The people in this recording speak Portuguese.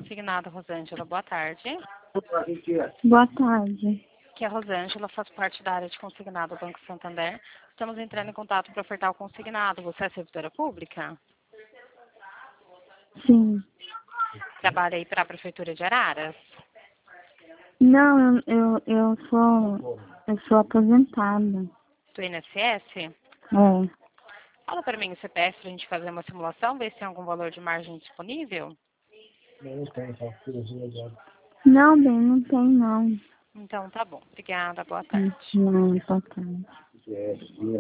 consignado, Rosângela. Boa tarde. Boa tarde. Aqui é a Rosângela, faço parte da área de consignado do Banco Santander. Estamos entrando em contato para ofertar o consignado. Você é servidora pública? Sim. Trabalha aí para a Prefeitura de Araras? Não, eu sou aposentada. Do INSS? É. Fala para mim o CPF para a gente fazer uma simulação, ver se tem algum valor de margem disponível. Não, bem, não tem não. Então tá bom. Obrigada, boa tarde. Não, boa tarde.